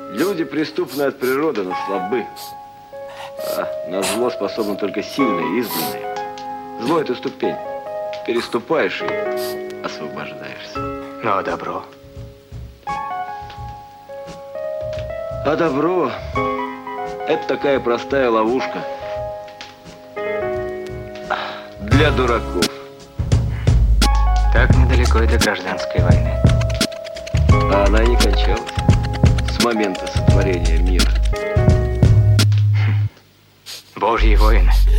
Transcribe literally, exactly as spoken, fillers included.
Люди преступны от природы, но слабы. А на зло способны только сильные, избранные. Зло – это ступень. Переступаешь и освобождаешься. Ну, а добро? А добро – это такая простая ловушка для дураков. Так недалеко и до гражданской войны. А она не кончалась с момента сотворения мира. Божьи воины.